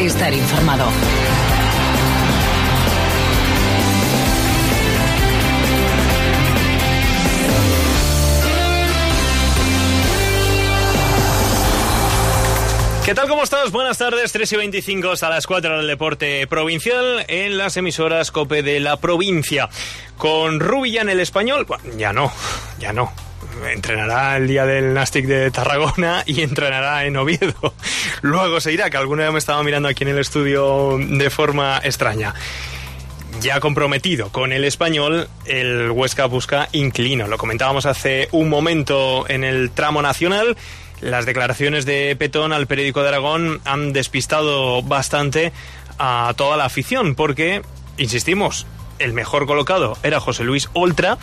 estar informado. ¿Qué tal? ¿Cómo estás? Buenas tardes, 3:25 hasta las 4 del deporte provincial en las emisoras COPE de la provincia. Con Rubi ya en el Español, bueno, ya no. Entrenará el día del Nàstic de Tarragona y entrenará en Oviedo. Luego se irá, que alguna vez me estaba mirando aquí en el estudio de forma extraña. Ya comprometido con el Español, el Huesca busca inquilino. Lo comentábamos hace un momento en el tramo nacional. Las declaraciones de Petón al Periódico de Aragón han despistado bastante a toda la afición porque, insistimos, el mejor colocado era José Luis Oltra.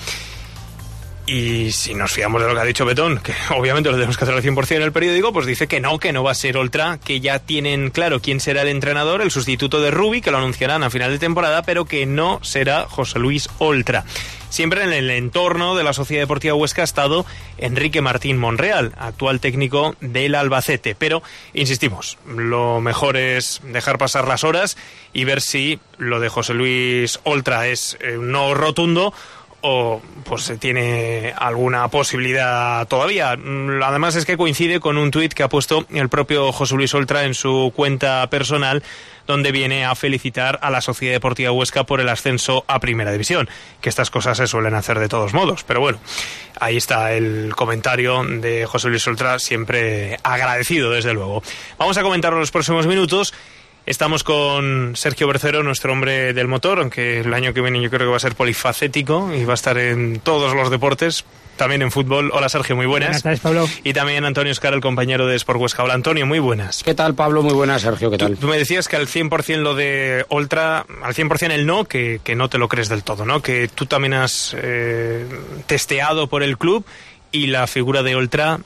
Y si nos fiamos de lo que ha dicho Petón, que obviamente lo tenemos que hacer al 100% en el periódico, pues dice que no va a ser Oltra, que ya tienen claro quién será el entrenador, el sustituto de Rubi, que lo anunciarán a final de temporada, pero que no será José Luis Oltra. Siempre en el entorno de la Sociedad Deportiva Huesca ha estado Enrique Martín Monreal, actual técnico del Albacete. Pero, insistimos, lo mejor es dejar pasar las horas y ver si lo de José Luis Oltra es un no rotundo o pues se tiene alguna posibilidad todavía. Además es que coincide con un tuit que ha puesto el propio José Luis Oltra en su cuenta personal, donde viene a felicitar a la Sociedad Deportiva Huesca por el ascenso a Primera División, que estas cosas se suelen hacer de todos modos, pero bueno, ahí está el comentario de José Luis Oltra, siempre agradecido desde luego. Vamos a comentarlo en los próximos minutos. Estamos con Sergio Bercero, nuestro hombre del motor, aunque el año que viene yo creo que va a ser polifacético y va a estar en todos los deportes, también en fútbol. Hola Sergio, muy buenas. Buenas tardes, Pablo. Y también Antonio Escara, el compañero de Sport Huesca. Hola Antonio, muy buenas. ¿Qué tal, Pablo? Muy buenas, Sergio, ¿qué tal? Tú me decías que al 100% lo de Oltra, al 100% el no, que no te lo crees del todo, ¿no? Que tú también has testeado por el club y la figura de Oltra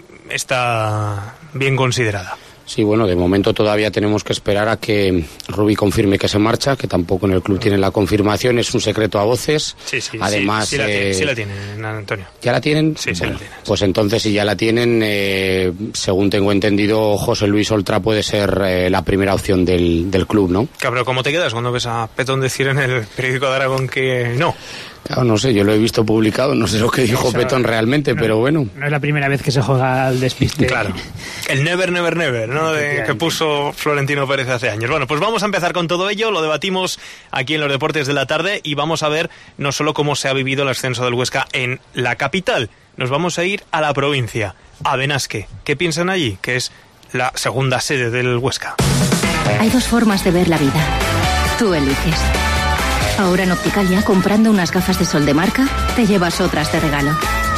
está bien considerada. Sí, bueno, de momento todavía tenemos que esperar a que Rubi confirme que se marcha, que tampoco en el club tienen la confirmación, es un secreto a voces. Sí, además, sí la tienen, Antonio. ¿Ya la tienen? Sí, bueno, la tienen. Pues entonces, si ya la tienen, según tengo entendido, José Luis Oltra puede ser la primera opción del club, ¿no? Claro, pero ¿cómo te quedas cuando ves a Petón decir en el Periódico de Aragón que no? Claro, no sé, yo lo he visto publicado, no sé lo que dijo Petón realmente, pero bueno. No es la primera vez que se juega al despiste. Claro, el never, never, never, ¿no? Que puso Florentino Pérez hace años. Bueno, pues vamos a empezar con todo ello, lo debatimos aquí en los Deportes de la Tarde y vamos a ver no solo cómo se ha vivido el ascenso del Huesca en la capital, nos vamos a ir a la provincia, a Benasque. ¿Qué piensan allí? Que es la segunda sede del Huesca. Hay dos formas de ver la vida. Tú eliges. Ahora en Opticalia, comprando unas gafas de sol de marca, te llevas otras de regalo.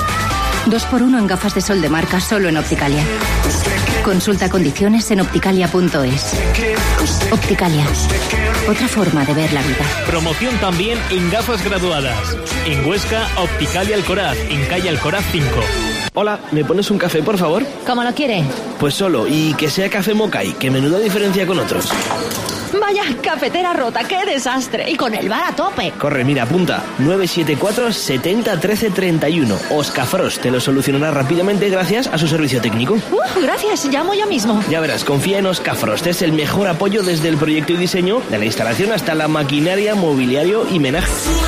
2x1 en gafas de sol de marca solo en Opticalia. Consulta condiciones en opticalia.es. Opticalia. Otra forma de ver la vida. Promoción también en gafas graduadas. En Huesca, Opticalia Alcoraz, en calle Alcoraz 5. Hola, ¿me pones un café, por favor? ¿Cómo lo quiere? Pues solo, y que sea café Mokai, que menuda diferencia con otros. Vaya, cafetera rota, qué desastre. Y con el bar a tope. Corre, mira, apunta. 974 70 13 31. Oscar Frost te lo solucionará rápidamente gracias a su servicio técnico. Gracias, llamo ya mismo. Ya verás, confía en Oscar Frost. Es el mejor apoyo desde el proyecto y diseño, de la instalación hasta la maquinaria, mobiliario y menaje.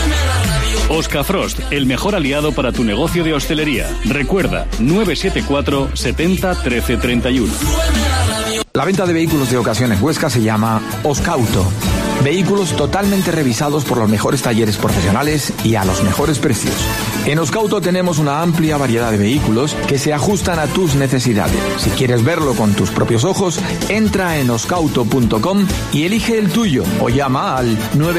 Oscar Frost, el mejor aliado para tu negocio de hostelería. Recuerda, 974 70 13 31. La venta de vehículos de ocasión en Huesca se llama Oscauto. Vehículos totalmente revisados por los mejores talleres profesionales y a los mejores precios. En Oscauto tenemos una amplia variedad de vehículos que se ajustan a tus necesidades. Si quieres verlo con tus propios ojos, entra en oscauto.com y elige el tuyo o llama al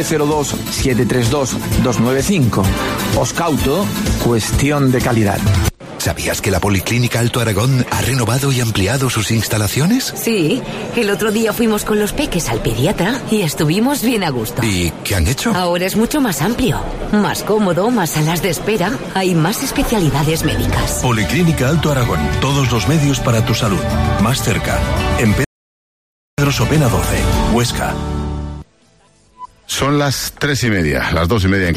902-732-295. Oscauto, cuestión de calidad. ¿Sabías que la Policlínica Alto Aragón ha renovado y ampliado sus instalaciones? Sí, el otro día fuimos con los peques al pediatra y estuvimos bien a gusto. ¿Y qué han hecho? Ahora es mucho más amplio, más cómodo, más salas de espera, hay más especialidades médicas. Policlínica Alto Aragón, todos los medios para tu salud. Más cerca, en Pedro Sopena 12, Huesca. Son las 3:30, las 2:30.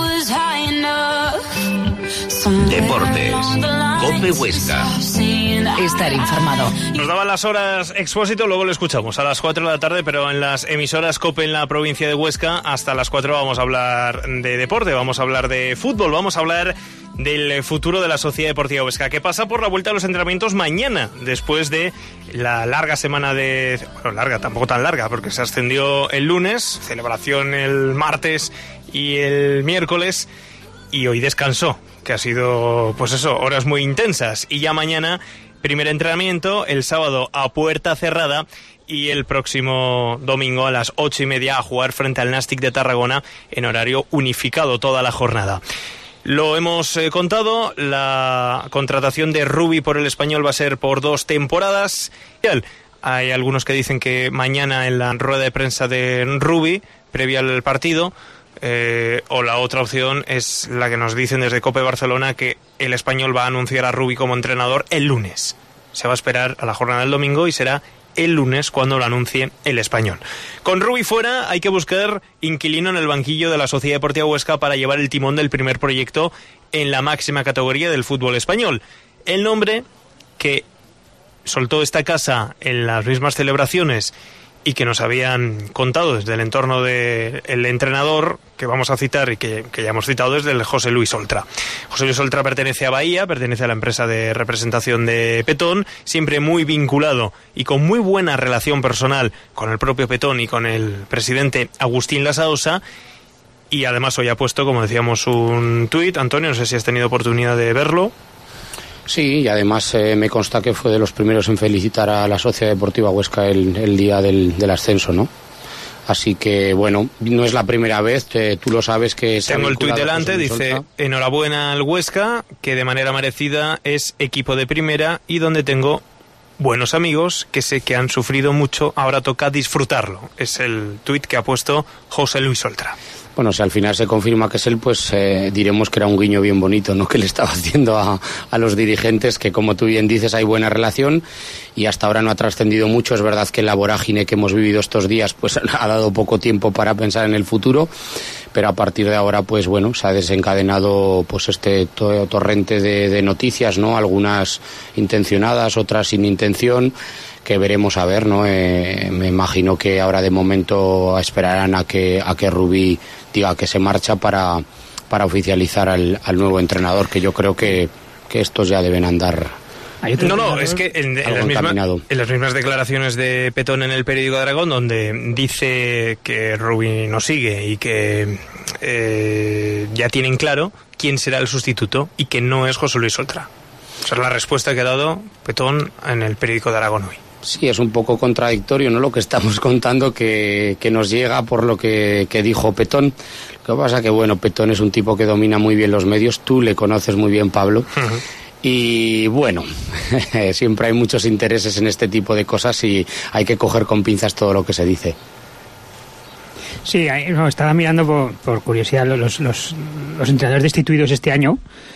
Deportes, COPE Huesca. estar informado. Nos daban las horas Expósito, luego lo escuchamos a las 4 de la tarde, pero en las emisoras COPE en la provincia de Huesca, hasta las 4 vamos a hablar de deporte, vamos a hablar de fútbol, vamos a hablar del futuro de la Sociedad Deportiva Huesca, que pasa por la vuelta a los entrenamientos mañana, después de la larga semana de... Bueno, larga, tampoco tan larga, porque se ascendió el lunes, celebración el martes y el miércoles, y hoy descansó, que ha sido, pues eso, horas muy intensas, y ya mañana primer entrenamiento, el sábado a puerta cerrada y el próximo domingo a las 8:30 a jugar frente al Nàstic de Tarragona en horario unificado toda la jornada. Lo hemos contado, la contratación de Rubi por el Español va a ser por 2 temporadas. Hay algunos que dicen que mañana en la rueda de prensa de Rubi, previa al partido, o la otra opción es la que nos dicen desde COPE Barcelona, que el Español va a anunciar a Rubi como entrenador el lunes. Se va a esperar a la jornada del domingo y será el lunes cuando lo anuncie el Español. Con Rubi fuera hay que buscar inquilino en el banquillo de la Sociedad Deportiva Huesca para llevar el timón del primer proyecto en la máxima categoría del fútbol español. El nombre que soltó esta casa en las mismas celebraciones y que nos habían contado desde el entorno del entrenador, que vamos a citar y que ya hemos citado, es del José Luis Oltra. José Luis Oltra pertenece a Bahía, pertenece a la empresa de representación de Petón, siempre muy vinculado y con muy buena relación personal con el propio Petón y con el presidente Agustín Lasaosa, y además hoy ha puesto, como decíamos, un tuit. Antonio, no sé si has tenido oportunidad de verlo. Sí, y además me consta que fue de los primeros en felicitar a la Sociedad Deportiva Huesca el día del ascenso, ¿no? Así que, bueno, no es la primera vez, tú lo sabes que... Tengo el tuit delante, dice: enhorabuena al Huesca, que de manera merecida es equipo de primera y donde tengo buenos amigos que sé que han sufrido mucho, ahora toca disfrutarlo. Es el tuit que ha puesto José Luis Oltra. Bueno, si al final se confirma que es él, pues diremos que era un guiño bien bonito, ¿no?, que le estaba haciendo a los dirigentes, que como tú bien dices hay buena relación y hasta ahora no ha trascendido mucho. Es verdad que la vorágine que hemos vivido estos días pues ha dado poco tiempo para pensar en el futuro, pero a partir de ahora pues bueno, se ha desencadenado pues este torrente de noticias, ¿no?, algunas intencionadas, otras sin intención, que veremos a ver, ¿no? Me imagino que ahora de momento esperarán a que Rubi diga que se marcha para oficializar al nuevo entrenador, que yo creo que estos ya deben andar. No, es que en las mismas declaraciones de Petón en el periódico de Aragón, donde dice que Rubi no sigue y que ya tienen claro quién será el sustituto y que no es José Luis Oltra. Esa es la respuesta que ha dado Petón en el periódico de Aragón hoy. Sí, es un poco contradictorio, ¿no?, lo que estamos contando, que nos llega por lo que dijo Petón. Lo que pasa que, bueno, Petón es un tipo que domina muy bien los medios, tú le conoces muy bien, Pablo. Uh-huh. Y bueno, siempre hay muchos intereses en este tipo de cosas y hay que coger con pinzas todo lo que se dice. Sí, estaba mirando por curiosidad los entrenadores destituidos este año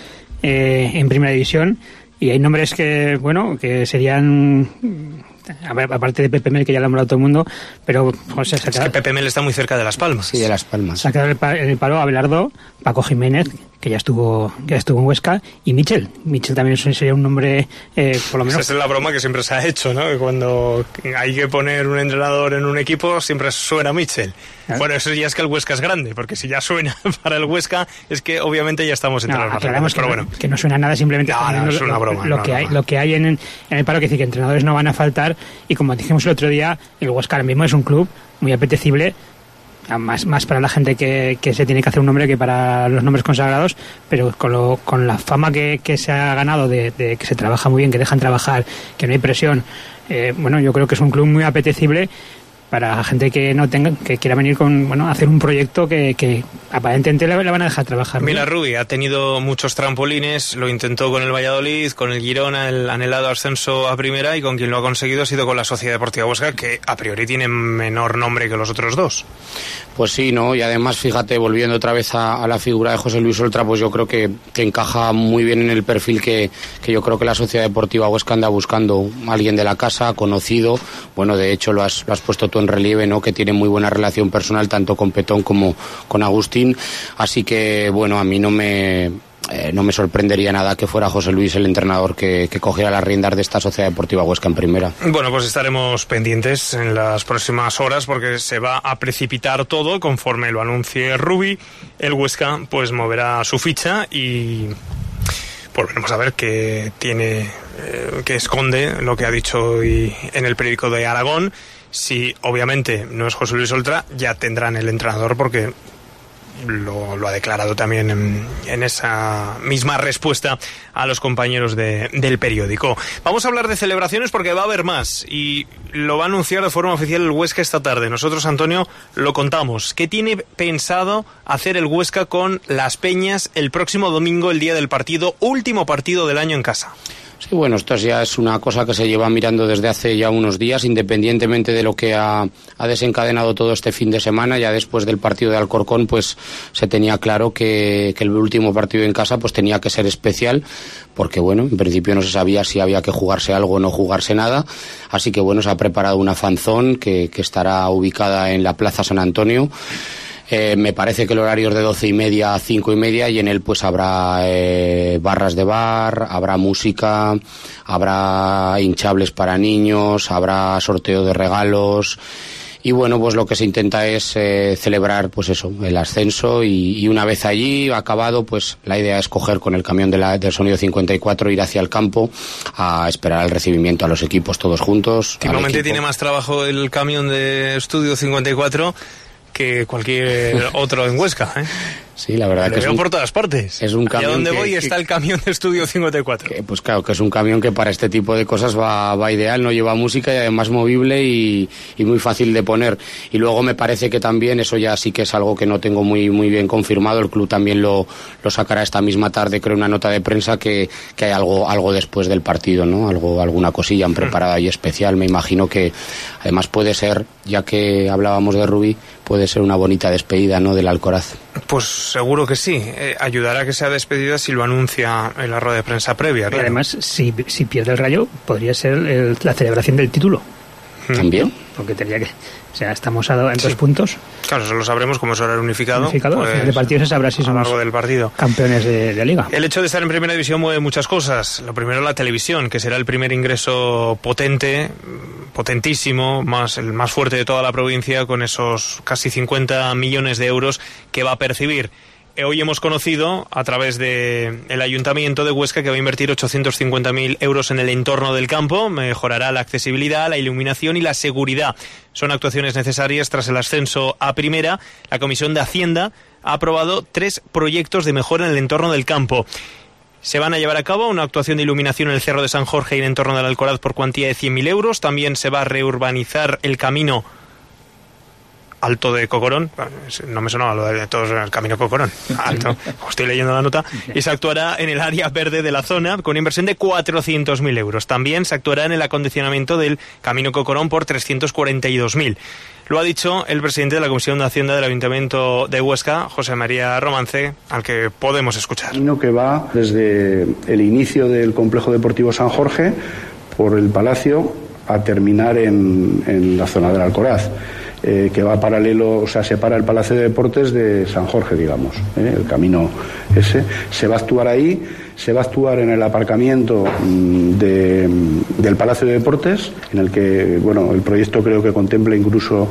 en Primera División, y hay nombres que, bueno, que serían, aparte de Pepe Mel, que ya lo ha nombrado todo el mundo, pero José, es que Pepe Mel está muy cerca de Las Palmas. Sí, de Las Palmas. Se ha quedado en el palo Abelardo, Paco Jiménez, que ya estuvo en Huesca, y Michel también sería un nombre, por lo menos. Esa es la broma que siempre se ha hecho, ¿no? Que cuando hay que poner un entrenador en un equipo siempre suena Michel. Bueno, eso ya es que el Huesca es grande, porque si ya suena para el Huesca es que obviamente ya estamos entre los más grandes, pero bueno. Que no suena nada, simplemente es una broma. Lo que hay en el paro, que decir que entrenadores no van a faltar, y como dijimos el otro día, el Huesca ahora mismo es un club muy apetecible, más para la gente que se tiene que hacer un nombre que para los nombres consagrados, pero con la fama que se ha ganado de que se trabaja muy bien, que dejan trabajar, que no hay presión, bueno, yo creo que es un club muy apetecible para gente que quiera venir a hacer un proyecto que aparentemente le van a dejar trabajar. Mira, Rubi ha tenido muchos trampolines, lo intentó con el Valladolid, con el Girona, el anhelado ascenso a primera, y con quien lo ha conseguido ha sido con la Sociedad Deportiva Huesca, que a priori tiene menor nombre que los otros dos. Pues sí, ¿no? Y además, fíjate, volviendo otra vez a la figura de José Luis Oltra, pues yo creo que encaja muy bien en el perfil que yo creo que la Sociedad Deportiva Huesca anda buscando. Alguien de la casa, conocido, bueno, de hecho lo has puesto tú en relieve, ¿no?, que tiene muy buena relación personal tanto con Petón como con Agustín, así que bueno, a mí no me no me sorprendería nada que fuera José Luis el entrenador que cogiera las riendas de esta Sociedad Deportiva Huesca en primera. Bueno, pues estaremos pendientes en las próximas horas porque se va a precipitar todo. Conforme lo anuncie Rubi, el Huesca pues moverá su ficha y pues veremos a ver qué tiene, qué esconde lo que ha dicho hoy en el periódico de Aragón. Si obviamente no es José Luis Oltra, ya tendrán el entrenador porque lo ha declarado también en esa misma respuesta a los compañeros del periódico. Vamos a hablar de celebraciones porque va a haber más y lo va a anunciar de forma oficial el Huesca esta tarde. Nosotros, Antonio, lo contamos. ¿Qué tiene pensado hacer el Huesca con Las Peñas el próximo domingo, el día del partido, último partido del año en casa? Sí, bueno, esto ya es una cosa que se lleva mirando desde hace ya unos días, independientemente de lo que ha desencadenado todo este fin de semana. Ya después del partido de Alcorcón, pues se tenía claro que el último partido en casa pues tenía que ser especial, porque bueno, en principio no se sabía si había que jugarse algo o no jugarse nada. Así que bueno, se ha preparado una fanzón que estará ubicada en la Plaza San Antonio. Me parece que el horario es de 12:30 a 5:30 y en él pues habrá barras de bar, habrá música, habrá hinchables para niños, habrá sorteo de regalos y bueno, pues lo que se intenta es celebrar pues eso, el ascenso y una vez allí acabado pues la idea es coger con el camión del Sonido 54, ir hacia el campo a esperar el recibimiento a los equipos todos juntos. Últimamente tiene más trabajo el camión de Estudio 54 que cualquier otro en Huesca, ¿eh? Sí, la verdad que veo por todas partes. Es un camión. ¿Y a dónde voy está el camión de Estudio 54? Pues claro, que es un camión que para este tipo de cosas va ideal, no lleva música y además movible y muy fácil de poner. Y luego me parece que también, eso ya sí que es algo que no tengo muy bien confirmado, el club también lo sacará esta misma tarde, creo, una nota de prensa que hay algo después del partido, ¿no? Alguna cosilla han preparado ahí especial. Me imagino que además puede ser, ya que hablábamos de Rubí, puede ser una bonita despedida, ¿no?, del Alcoraz. Pues seguro que sí. Ayudará a que sea despedida si lo anuncia en la rueda de prensa previa. Claro. Y además, si pierde el Rayo, podría ser la celebración del título. ¿También? Porque tendría que... O sea, estamos en 2 puntos. Claro, eso lo sabremos como es horario unificado. Pues, al final del partido se sabrá si somos campeones de Liga. El hecho de estar en Primera División mueve muchas cosas. Lo primero, la televisión, que será el primer ingreso potentísimo, el más fuerte de toda la provincia, con esos casi 50 millones de euros que va a percibir. Hoy hemos conocido, a través del Ayuntamiento de Huesca, que va a invertir 850.000 euros en el entorno del campo. Mejorará la accesibilidad, la iluminación y la seguridad. Son actuaciones necesarias tras el ascenso a Primera. La Comisión de Hacienda ha aprobado 3 proyectos de mejora en el entorno del campo. Se van a llevar a cabo una actuación de iluminación en el Cerro de San Jorge y en el entorno del Alcoraz por cuantía de 100.000 euros. También se va a reurbanizar el camino Alto de Cocorón, no me sonaba lo de todos el camino Cocorón, Alto, estoy leyendo la nota, y se actuará en el área verde de la zona con una inversión de 400.000 euros. También se actuará en el acondicionamiento del camino Cocorón por 342.000. Lo ha dicho el presidente de la Comisión de Hacienda del Ayuntamiento de Huesca, José María Romance, al que podemos escuchar. El camino que va desde el inicio del complejo deportivo San Jorge por el Palacio a terminar en la zona del Alcoraz. Que va paralelo, o sea, separa el Palacio de Deportes de San Jorge, digamos, el camino ese. Se va a actuar ahí, se va a actuar en el aparcamiento del Palacio de Deportes, en el que, bueno, el proyecto creo que contempla incluso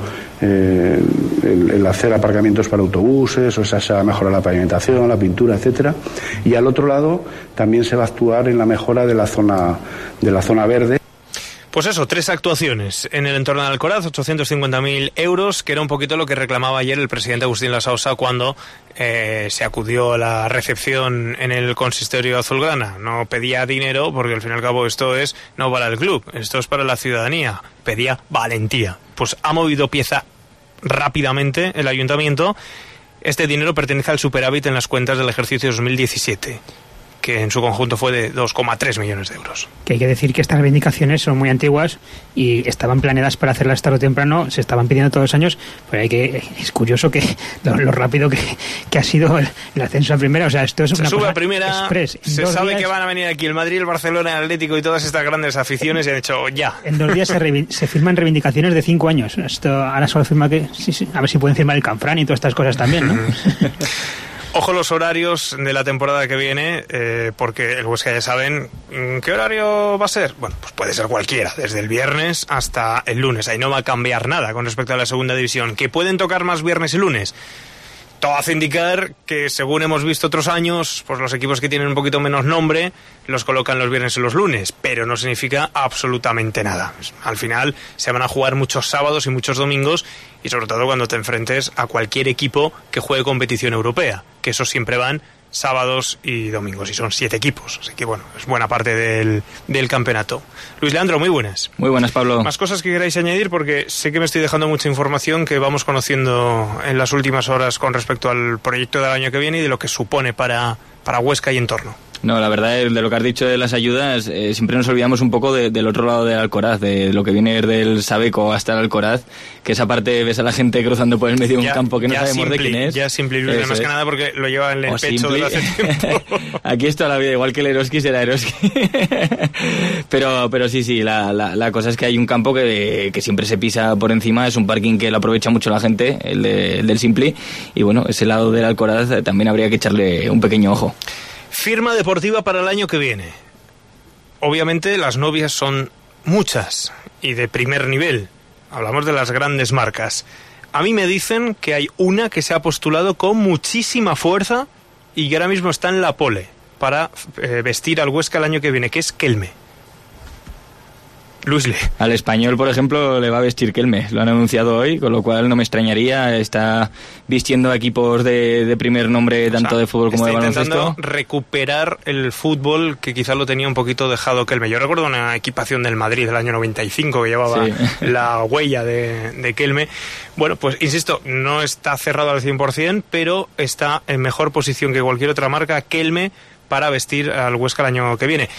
el hacer aparcamientos para autobuses, o sea, se va a mejorar la pavimentación, la pintura, etcétera. Y al otro lado también se va a actuar en la mejora de la zona verde. Pues eso, 3 actuaciones en el entorno del Alcoraz, 850.000 euros, que era un poquito lo que reclamaba ayer el presidente Agustín Lasaosa cuando se acudió a la recepción en el consistorio azulgrana. No pedía dinero, porque al fin y al cabo esto es no para el club, esto es para la ciudadanía. Pedía valentía. Pues ha movido pieza rápidamente el ayuntamiento. Este dinero pertenece al superávit en las cuentas del ejercicio 2017. Que en su conjunto fue de 2,3 millones de euros. Que hay que decir que estas reivindicaciones son muy antiguas y estaban planeadas para hacerlas tarde o temprano, se estaban pidiendo todos los años, pero es curioso que lo rápido que ha sido el ascenso a Primera. O sea, esto es una sube cosa a Primera, express. Se sabe que van a venir aquí el Madrid, el Barcelona, el Atlético y todas estas grandes aficiones y han hecho ya. En 2 días se firman reivindicaciones de 5 años. Esto ahora solo firma que... Sí, a ver si pueden firmar el Canfrán y todas estas cosas también, ¿no? Ojo los horarios de la temporada que viene, porque el Huesca ya saben qué horario va a ser. Bueno, pues puede ser cualquiera, desde el viernes hasta el lunes. Ahí no va a cambiar nada con respecto a la segunda división. ¿Que pueden tocar más viernes y lunes? Todo hace indicar que, según hemos visto otros años, pues los equipos que tienen un poquito menos nombre los colocan los viernes y los lunes, pero no significa absolutamente nada. Al final se van a jugar muchos sábados y muchos domingos, y sobre todo cuando te enfrentes a cualquier equipo que juegue competición europea, que esos siempre van sábados y domingos, y son 7 equipos, así que bueno, es buena parte del campeonato. Luis Leandro, muy buenas. Muy buenas, Pablo. Más cosas que queráis añadir, porque sé que me estoy dejando mucha información que vamos conociendo en las últimas horas con respecto al proyecto del año que viene y de lo que supone para Huesca y entorno. No, la verdad, de lo que has dicho de las ayudas, siempre nos olvidamos un poco del otro lado del Alcoraz, de lo que viene del Sabeco hasta el Alcoraz, que esa parte ves a la gente cruzando por el medio de un campo que no sabemos de quién es. Ya Simpli, más que nada porque lo lleva en el pecho desde hace tiempo. Aquí es toda la vida, igual que el Eroski será Eroski. pero sí, la cosa es que hay un campo que siempre se pisa por encima, es un parking que lo aprovecha mucho la gente, el del Simpli, y bueno, ese lado del Alcoraz también habría que echarle un pequeño ojo. Firma deportiva para el año que viene. Obviamente las novias son muchas y de primer nivel. Hablamos de las grandes marcas. A mí me dicen que hay una que se ha postulado con muchísima fuerza y que ahora mismo está en la pole para vestir al Huesca el año que viene, que es Kelme. Luis Le. Al Español, por ejemplo, le va a vestir Kelme. Lo han anunciado hoy, con lo cual no me extrañaría. Está vistiendo a equipos de primer nombre, tanto de fútbol como de baloncesto. Está intentando recuperar el fútbol que quizás lo tenía un poquito dejado Kelme. Yo recuerdo una equipación del Madrid del año 95 que llevaba la huella de Kelme. Bueno, pues insisto, no está cerrado al 100%, pero está en mejor posición que cualquier otra marca Kelme para vestir al Huesca el año que viene.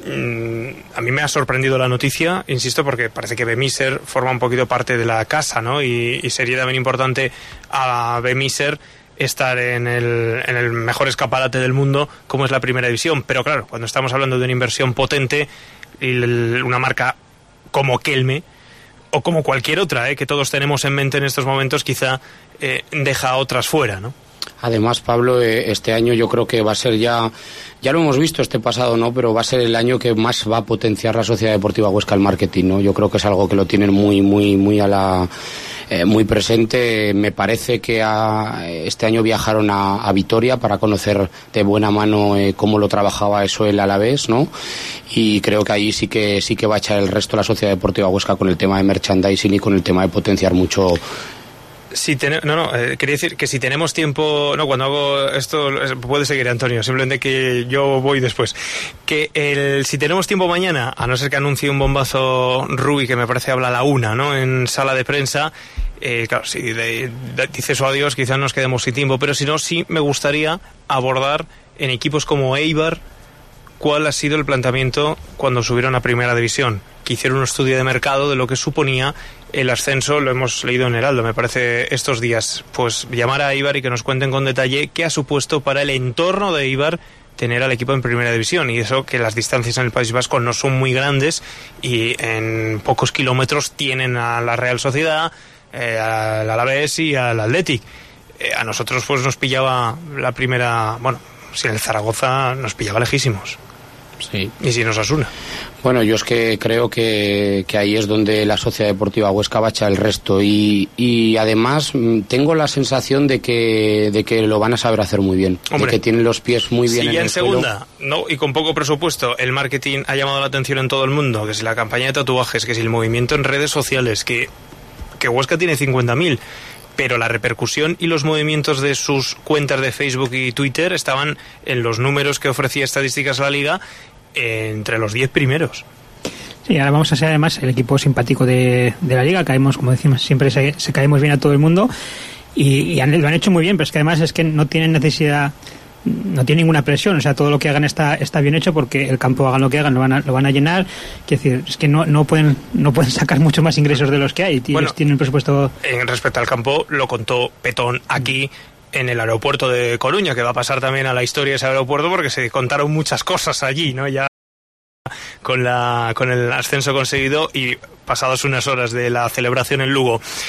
A mí me ha sorprendido la noticia, insisto, porque parece que Bemiser forma un poquito parte de la casa, ¿no? Y sería también importante a Bemiser estar en el mejor escaparate del mundo, como es la primera división. Pero claro, cuando estamos hablando de una inversión potente, y una marca como Kelme, o como cualquier otra, que todos tenemos en mente en estos momentos, quizá deja a otras fuera, ¿no? Además, Pablo, este año yo creo que va a ser ya lo hemos visto este pasado, ¿no? Pero va a ser el año que más va a potenciar la Sociedad Deportiva Huesca el marketing, ¿no? Yo creo que es algo que lo tienen muy presente. Me parece que este año viajaron a Vitoria para conocer de buena mano cómo lo trabajaba eso el Alavés, ¿no? Y creo que ahí sí que va a echar el resto la Sociedad Deportiva Huesca con el tema de merchandising y con el tema de potenciar mucho. Quería decir que si tenemos tiempo, cuando hago esto puede seguir Antonio, simplemente que yo voy después. Si tenemos tiempo mañana, a no ser que anuncie un bombazo Rubi, que me parece habla a la 1, ¿no? En sala de prensa, claro, si dice su adiós, quizás nos quedemos sin tiempo, pero si no, sí me gustaría abordar en equipos como Eibar cuál ha sido el planteamiento cuando subieron a Primera División, que hicieron un estudio de mercado de lo que suponía el ascenso. Lo hemos leído en Heraldo, me parece, estos días. Pues llamar a Eibar y que nos cuenten con detalle qué ha supuesto para el entorno de Eibar tener al equipo en Primera División, y eso que las distancias en el País Vasco no son muy grandes y en pocos kilómetros tienen a la Real Sociedad, al Alavés y al Athletic. A nosotros pues nos pillaba la primera, si en el Zaragoza nos pillaba lejísimos. Sí. Y si nos Osasuna. Bueno, yo es que creo que ahí es donde la Sociedad Deportiva Huesca va a echar el resto, y además tengo la sensación de que lo van a saber hacer muy bien. Hombre, de que tienen los pies muy bien en el segunda, suelo. ¿no? Y con poco presupuesto, el marketing ha llamado la atención en todo el mundo, que si la campaña de tatuajes, que si el movimiento en redes sociales, que Huesca tiene 50.000, pero la repercusión y los movimientos de sus cuentas de Facebook y Twitter estaban en los números que ofrecía Estadísticas a la Liga, entre los 10 primeros. Sí, ahora vamos a ser además el equipo simpático de la Liga. Caemos, como decimos, siempre se caemos bien a todo el mundo, y lo han hecho muy bien, pero es que además es que no tienen necesidad, no tienen ninguna presión. O sea, todo lo que hagan está bien hecho, porque el campo, hagan lo que hagan, lo van a llenar. Quiero decir, es que no pueden sacar mucho más ingresos de los que hay. Ellos tienen presupuesto. En respecto al campo, lo contó Petón aquí en el aeropuerto de Coruña, que va a pasar también a la historia ese aeropuerto, porque se contaron muchas cosas allí, ¿no? Ya con el ascenso conseguido y pasadas unas horas de la celebración en Lugo.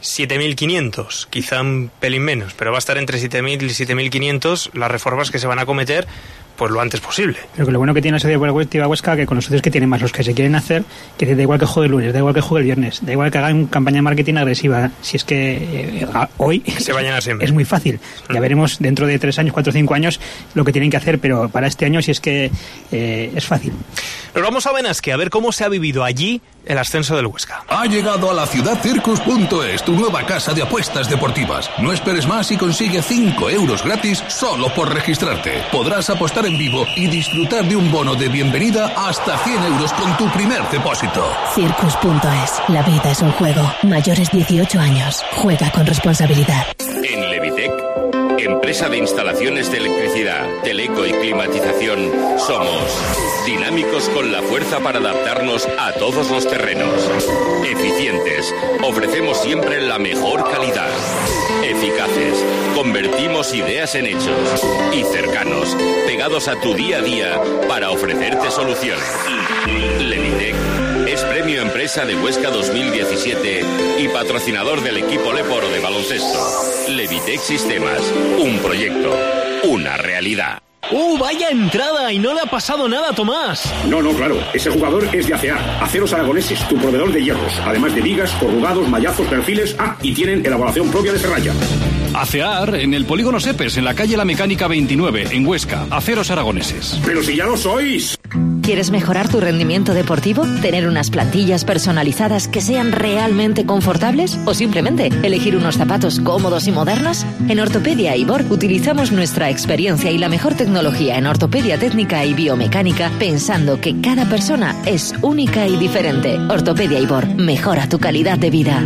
7.500, quizá un pelín menos, pero va a estar entre 7.000 y 7.500 las reformas que se van a cometer pues lo antes posible. Pero que lo bueno que tiene la Sociedad Deportiva Huesca, que con los socios que tienen más los que se quieren hacer, que da igual que juegue el lunes, da igual que juegue el viernes, da igual que hagan campaña de marketing agresiva, si es que hoy se va a llenar siempre. Es muy fácil. Ya veremos dentro de 3 años, 4 o 5 años lo que tienen que hacer, pero para este año si es que es fácil. Nos vamos a Benasque a ver cómo se ha vivido allí el ascenso del Huesca. Ha llegado a la ciudad Circus.es, tu nueva casa de apuestas deportivas. No esperes más y consigue 5 euros gratis solo por registrarte. Podrás apostar en vivo y disfrutar de un bono de bienvenida hasta 100 euros con tu primer depósito. Circus.es, la vida es un juego. Mayores 18 años. Juega con responsabilidad. En Levitec, empresa de instalaciones de electricidad, teleco y climatización, somos dinámicos con la fuerza para adaptarnos a todos los terrenos. Eficientes, ofrecemos siempre la mejor calidad. Eficaces, convertimos ideas en hechos. Y cercanos, pegados a tu día a día para ofrecerte soluciones. Levitec es Premio Empresa de Huesca 2017 y patrocinador del equipo Leporo de baloncesto. Levitec Sistemas, un proyecto, una realidad. ¡Vaya entrada! Y no le ha pasado nada a Tomás. No, claro. Ese jugador es de ACEAR, Aceros Aragoneses, tu proveedor de hierros. Además de vigas, corrugados, mallazos, perfiles. Y tienen elaboración propia de serralla. ACEAR en el Polígono Sepes, en la calle La Mecánica 29, en Huesca. Aceros Aragoneses. ¡Pero si ya lo sois! ¿Quieres mejorar tu rendimiento deportivo? ¿Tener unas plantillas personalizadas que sean realmente confortables? ¿O simplemente elegir unos zapatos cómodos y modernos? En Ortopedia Ibor utilizamos nuestra experiencia y la mejor tecnología en ortopedia técnica y biomecánica, pensando que cada persona es única y diferente. Ortopedia Ibor, mejora tu calidad de vida.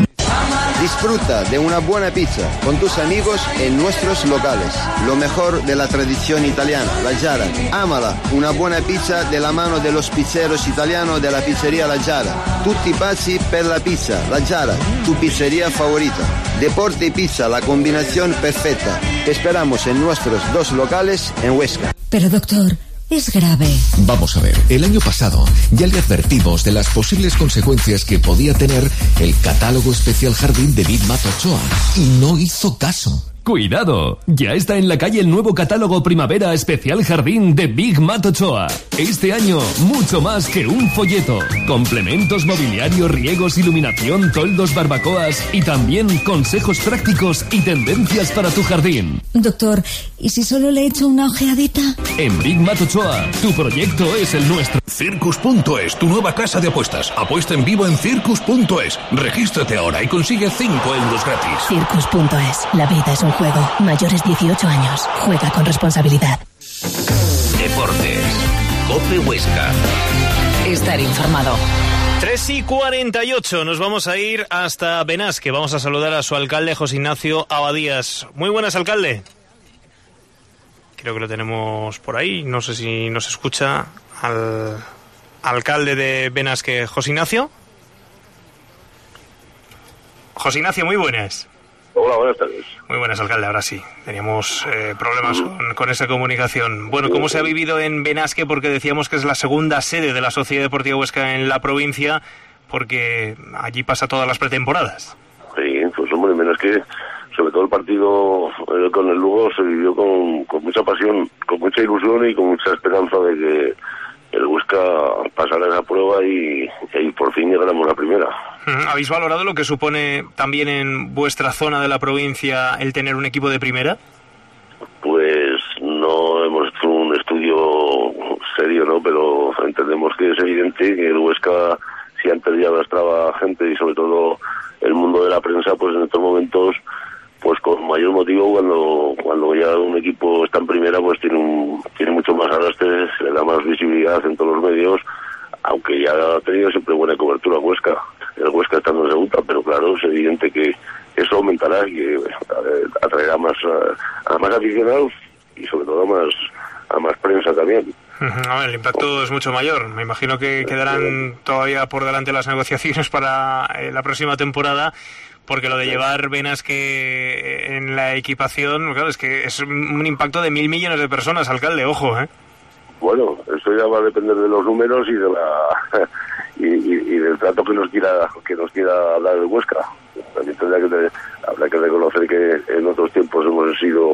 Disfruta de una buena pizza con tus amigos en nuestros locales. Lo mejor de la tradición italiana, la Giara. Ámala, una buena pizza de la mano de los pizzeros italianos de la pizzería La Giara. Tutti pazzi per la pizza, La Giara, tu pizzería favorita. Deporte y pizza, la combinación perfecta. Te esperamos en nuestros 2 locales en Huesca. Pero doctor, es grave. Vamos a ver, el año pasado ya le advertimos de las posibles consecuencias que podía tener el catálogo especial jardín de Big Mat Ochoa y no hizo caso. ¡Cuidado! Ya está en la calle el nuevo catálogo Primavera Especial Jardín de Big Mat Ochoa. Este año, mucho más que un folleto. Complementos, mobiliario, riegos, iluminación, toldos, barbacoas y también consejos prácticos y tendencias para tu jardín. Doctor, ¿y si solo le echo una ojeadita? En Big Mat Ochoa, tu proyecto es el nuestro. Circus.es, tu nueva casa de apuestas. Apuesta en vivo en Circus.es. Regístrate ahora y consigue 5 euros gratis. Circus.es, la vida es un juego. Mayores 18 años. Juega con responsabilidad. Deportes. COPE Huesca. Estar informado. 3:48, nos vamos a ir hasta Benasque. Vamos a saludar a su alcalde, José Ignacio Abadías. Muy buenas, alcalde. Creo que lo tenemos por ahí. No sé si nos escucha al alcalde de Benasque, José Ignacio. José Ignacio, muy buenas. Hola, buenas tardes. Muy buenas, alcalde, ahora sí. Teníamos problemas con esa comunicación. Bueno, ¿cómo se ha vivido en Benasque? Porque decíamos que es la segunda sede de la Sociedad Deportiva Huesca en la provincia, porque allí pasa todas las pretemporadas. Sí, pues hombre, Benasque, sobre todo el partido con el Lugo, se vivió con mucha pasión, con mucha ilusión y con mucha esperanza de que el Huesca pasara esa prueba y por fin llegáramos a la primera. ¿Habéis valorado lo que supone también en vuestra zona de la provincia el tener un equipo de primera? Pues no hemos hecho un estudio serio, ¿no? Pero entendemos que es evidente que el Huesca, si antes ya arrastraba gente y sobre todo el mundo de la prensa, pues en estos momentos, pues con mayor motivo cuando ya un equipo está en primera, pues tiene mucho más arrastre, se le da más visibilidad en todos los medios, aunque ya ha tenido siempre buena cobertura Huesca. El Huesca estando en segunda, pero claro, es evidente que eso aumentará y que atraerá a más aficionados y sobre todo a más prensa también. El impacto es mucho mayor. Me imagino que quedarán todavía por delante las negociaciones para la próxima temporada, porque lo de llevar Benasque en la equipación, claro, es que es un impacto de 1.000 millones de personas, alcalde, ojo, ¿eh? Bueno, eso ya va a depender de los números y de y del trato que nos quiera dar el Huesca. También habrá que reconocer que en otros tiempos hemos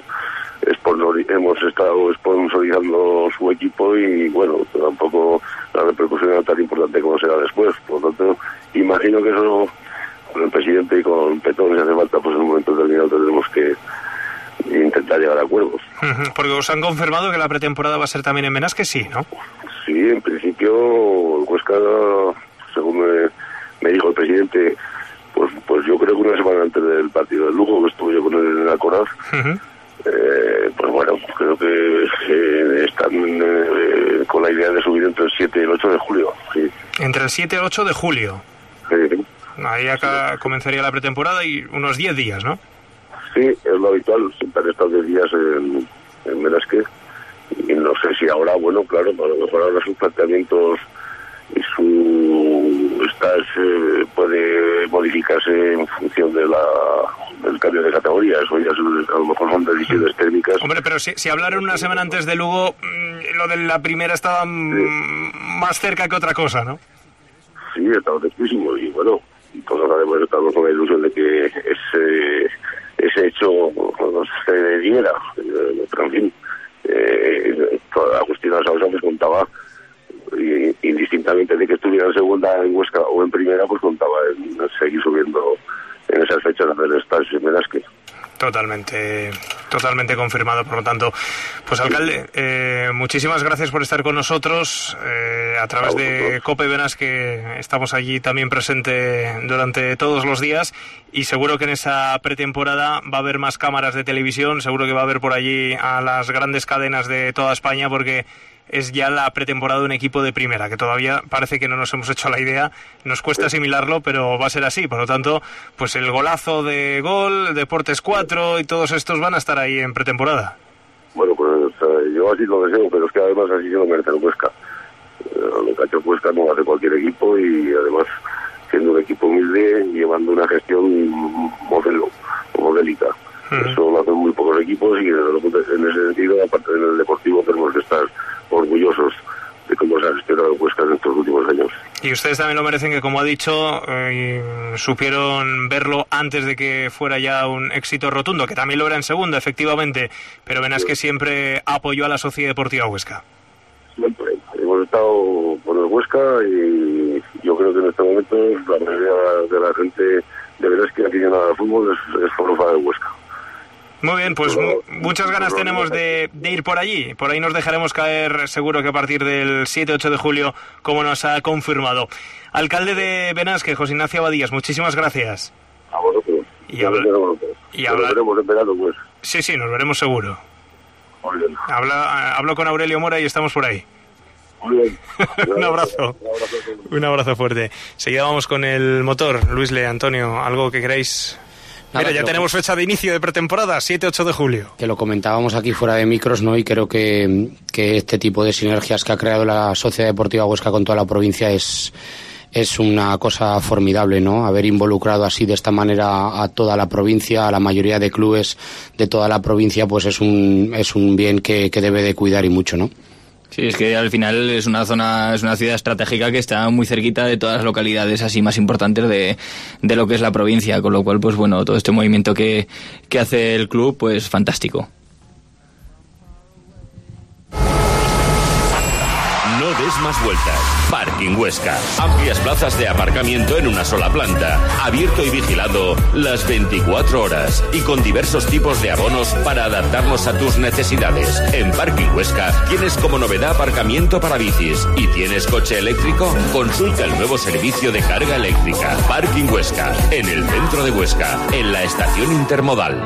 estado sponsorizando su equipo y bueno, tampoco la repercusión era tan importante como será después. Por lo tanto, imagino que eso con el presidente y con Petón, si hace falta, pues en un momento determinado tendremos que intentar llegar a acuerdos. Porque os han confirmado que la pretemporada va a ser también en Benasque, sí, ¿no? Sí, en principio Huesca, según me dijo el presidente, pues yo creo que una semana antes del partido del Lugo, que estuve yo con él en Alcoraz, pues bueno, creo que están con la idea de subir entre el 7 y el 8 de julio. Sí. Entre el 7 y el 8 de julio. Sí. Ahí acá comenzaría la pretemporada y unos 10 días, ¿no? Sí, es lo habitual, siempre han estado 10 días en Benasque. Y no sé si ahora, bueno, claro, a lo mejor ahora sus planteamientos y su puede modificarse en función del cambio de categoría. Eso ya a lo mejor son decisiones técnicas. Hombre, pero si hablaron una semana antes de Lugo, lo de la primera estaba más cerca que otra cosa, ¿no? Sí, estaba cerquísimo y bueno, todos además estamos con la ilusión de que ese hecho se diera, pero en fin, Agustín Asausa pues contaba, indistintamente de que estuviera en segunda en Huesca o en primera, pues contaba en seguir subiendo en esas fechas a hacer estas Benasque. Totalmente confirmado. Por lo tanto, pues alcalde, muchísimas gracias por estar con nosotros a través de COPE Benasque. Estamos allí también presente durante todos los días y seguro que en esa pretemporada va a haber más cámaras de televisión, seguro que va a haber por allí a las grandes cadenas de toda España, porque es ya la pretemporada de un equipo de primera, que todavía parece que no nos hemos hecho la idea, nos cuesta asimilarlo, pero va a ser así. Por lo tanto, pues el golazo de Gol, Deportes 4 y todos estos van a estar ahí en pretemporada. Bueno, pues yo así lo deseo, pero es que además así se lo merece el Huesca. Lo que ha hecho Huesca no hace cualquier equipo y además siendo un equipo humilde, llevando una gestión modélica. Eso lo hacen muy pocos equipos y en ese sentido, aparte del deportivo, tenemos que estar orgullosos de cómo se ha gestionado Huesca en estos últimos años. Y ustedes también lo merecen, que como ha dicho, supieron verlo antes de que fuera ya un éxito rotundo, que también lo era en segunda, efectivamente, pero Benasque siempre apoyó a la Sociedad Deportiva Huesca. Siempre. Hemos estado con el Huesca y yo creo que en este momento la mayoría de la gente de Benasque aficionada al fútbol es forofada de Huesca. Muy bien, pues muchas ganas tenemos de ir por allí. Por ahí nos dejaremos caer seguro que a partir del 7-8 de julio, como nos ha confirmado. Alcalde de Benasque, José Ignacio Abadías, muchísimas gracias. A vosotros. Nos veremos en verano, pues. Sí, nos veremos seguro. Muy bien. Hablo con Aurelio Mora y estamos por ahí. Muy bien. Un abrazo. Un abrazo fuerte. Seguida vamos con el motor. Luis Le, Antonio, ¿algo que queráis? Mira, ya tenemos fecha de inicio de pretemporada, 7-8 de julio. Que lo comentábamos aquí fuera de micros, ¿no? Y creo que este tipo de sinergias que ha creado la Sociedad Deportiva Huesca con toda la provincia es una cosa formidable, ¿no? Haber involucrado así de esta manera a toda la provincia, a la mayoría de clubes de toda la provincia, pues es un bien que debe de cuidar y mucho, ¿no? Sí, es que al final es una ciudad estratégica que está muy cerquita de todas las localidades así más importantes de lo que es la provincia, con lo cual, pues bueno, todo este movimiento que hace el club, pues fantástico. No des más vueltas. Parking Huesca. Amplias plazas de aparcamiento en una sola planta. Abierto y vigilado las 24 horas. Y con diversos tipos de abonos para adaptarnos a tus necesidades. En Parking Huesca tienes como novedad aparcamiento para bicis. ¿Y tienes coche eléctrico? Consulta el nuevo servicio de carga eléctrica. Parking Huesca. En el centro de Huesca. En la estación intermodal.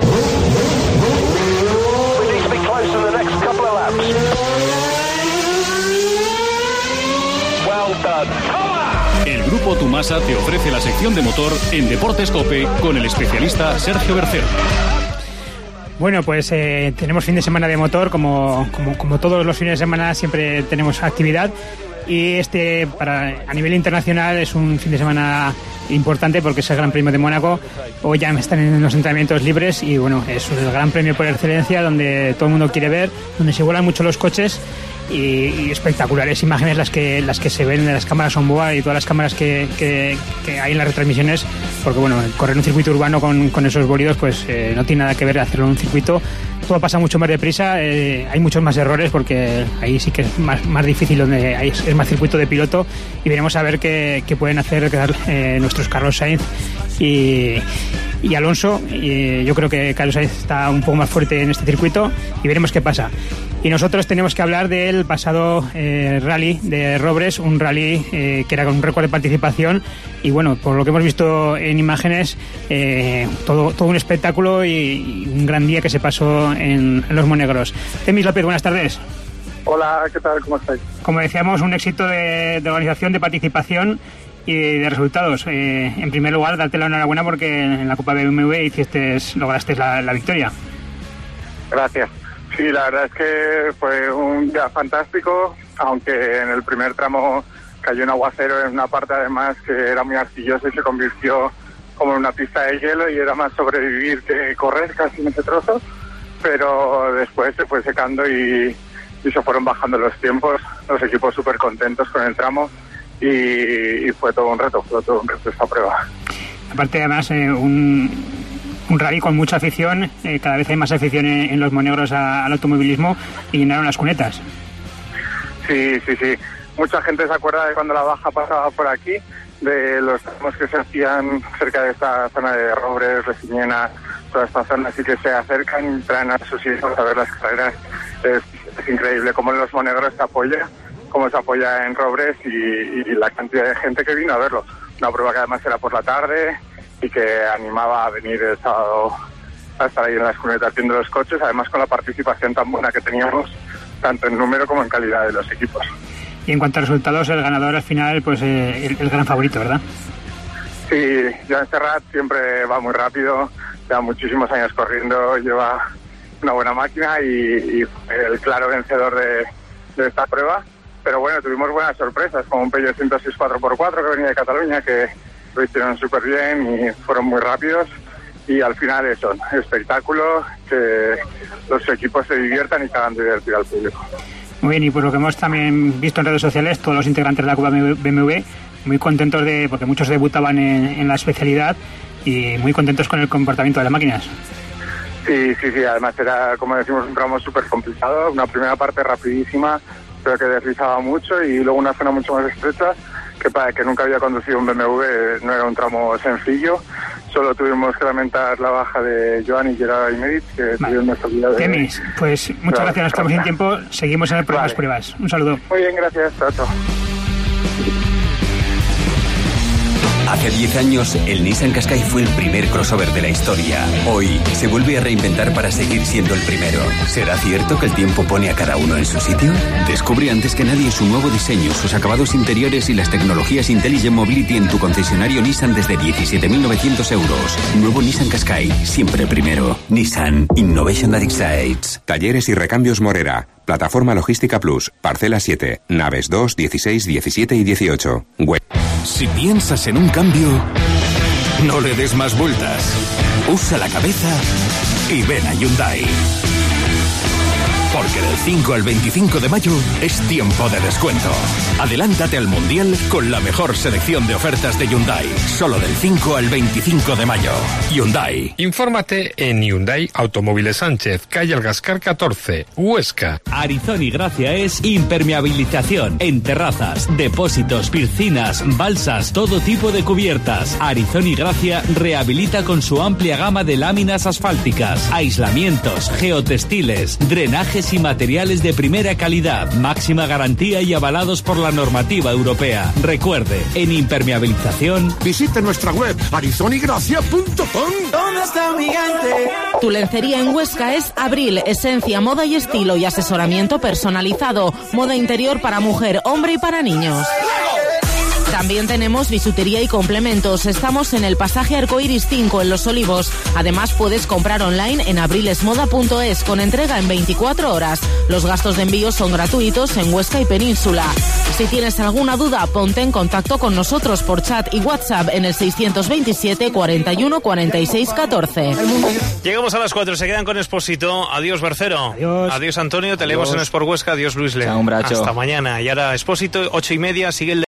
El Grupo Tumasa te ofrece la sección de motor en Deportes COPE con el especialista Sergio Bercero. Bueno, pues tenemos fin de semana de motor, como todos los fines de semana siempre tenemos actividad, y a nivel internacional es un fin de semana importante porque es el Gran Premio de Mónaco. Hoy ya están en los entrenamientos libres y bueno, es el Gran Premio por excelencia donde todo el mundo quiere ver, donde se vuelan mucho los coches y espectaculares imágenes las que se ven en las cámaras onboard y todas las cámaras que hay en las retransmisiones porque bueno, correr un circuito urbano con esos bólidos pues no tiene nada que ver hacerlo en un circuito. Todo pasa mucho más deprisa, hay muchos más errores porque ahí sí que es más difícil, donde es más circuito de piloto, y veremos a ver qué pueden hacer nuestros Carlos Sainz y Alonso. Yo creo que Carlos Sainz está un poco más fuerte en este circuito y veremos qué pasa. Y nosotros tenemos que hablar del pasado rally de Robres, un rally que era con un récord de participación, y bueno, por lo que hemos visto en imágenes, todo un espectáculo y un gran día que se pasó en Los Monegros. Temis López, buenas tardes. Hola, ¿qué tal? ¿Cómo estáis? Como decíamos, un éxito de organización, de participación y de resultados. En primer lugar, darte la enhorabuena porque en la Copa BMW lograste la victoria. Gracias. Sí, la verdad es que fue un día fantástico, aunque en el primer tramo cayó un aguacero en una parte además que era muy arcillosa y se convirtió como en una pista de hielo, y era más sobrevivir que correr casi en ese trozo, pero después se fue secando y se fueron bajando los tiempos, los equipos súper contentos con el tramo, y fue todo un reto esta prueba. Aparte, además, un rally con mucha afición, cada vez hay más afición en Los Monegros al automovilismo, y llenaron las cunetas. Sí. Mucha gente se acuerda de cuando la baja pasaba por aquí, de los tramos que se hacían cerca de esta zona de Robres, Resiñena, toda esta zona, así que se acercan y traen a sus hijos a ver las carreras. Es increíble cómo en Los Monegros se apoya, cómo se apoya en Robres, y la cantidad de gente que vino a verlo. Una prueba que además era por la tarde y que animaba a venir el sábado a estar ahí en las cunetas viendo los coches, además con la participación tan buena que teníamos, tanto en número como en calidad de los equipos. Y en cuanto a resultados, el ganador al final, pues el gran favorito, ¿verdad? Sí, Joan Serrat siempre va muy rápido, lleva muchísimos años corriendo, lleva una buena máquina y fue el claro vencedor de esta prueba. Pero bueno, tuvimos buenas sorpresas, como un Peugeot 106 4x4 que venía de Cataluña, que lo hicieron súper bien y fueron muy rápidos. Y al final eso, espectáculo, que los equipos se diviertan y que hagan divertir al público. Muy bien, y por lo que hemos también visto en redes sociales, todos los integrantes de la Copa BMW muy contentos porque muchos debutaban en la especialidad, y muy contentos con el comportamiento de las máquinas. Sí, además era, como decimos, un tramo súper complicado, una primera parte rapidísima, pero que deslizaba mucho, y luego una zona mucho más estrecha, que para el que nunca había conducido un BMW no era un tramo sencillo. Solo tuvimos que lamentar la baja de Joan y Gerard Aymerit, que tuvieron nuestra vida de... Temis, pues muchas gracias, nos quedamos sin tiempo, seguimos en el próximas pruebas. Un saludo. Muy bien, gracias, chao. Hace 10 años, el Nissan Qashqai fue el primer crossover de la historia. Hoy, se vuelve a reinventar para seguir siendo el primero. ¿Será cierto que el tiempo pone a cada uno en su sitio? Descubre antes que nadie su nuevo diseño, sus acabados interiores y las tecnologías Intelligent Mobility en tu concesionario Nissan desde 17.900 euros. Nuevo Nissan Qashqai, siempre primero. Nissan Innovation That Excites. Talleres y recambios Morera. Plataforma Logística Plus, Parcela 7, Naves 2, 16, 17 y 18. Web. Si piensas en un cambio, no le des más vueltas. Usa la cabeza y ven a Hyundai. Porque del 5 al 25 de mayo es tiempo de descuento. Adelántate al Mundial con la mejor selección de ofertas de Hyundai. Solo del 5 al 25 de mayo. Hyundai. Infórmate en Hyundai Automóviles Sánchez, calle Algascar 14, Huesca. Arizón y Gracia es impermeabilización en terrazas, depósitos, piscinas, balsas, todo tipo de cubiertas. Arizón y Gracia rehabilita con su amplia gama de láminas asfálticas, aislamientos, geotextiles, drenajes y materiales de primera calidad, máxima garantía y avalados por la normativa europea. Recuerde, en impermeabilización, visite nuestra web arizonigracia.com. ¿Dónde está mi gigante? Tu lencería en Huesca es Abril, esencia, moda y estilo y asesoramiento personalizado, moda interior para mujer, hombre y para niños. También tenemos bisutería y complementos. Estamos en el pasaje Arcoiris 5 en Los Olivos. Además puedes comprar online en abrilesmoda.es con entrega en 24 horas. Los gastos de envío son gratuitos en Huesca y Península. Si tienes alguna duda, ponte en contacto con nosotros por chat y WhatsApp en el 627 41 46 14. Llegamos a las 4, se quedan con Expósito. Adiós, Bercero. Adiós, Antonio. Te leemos en Sport Huesca. Adiós, Luis Le. Chao, un bracho. Hasta mañana. Y ahora Expósito, 8:30. Sigue el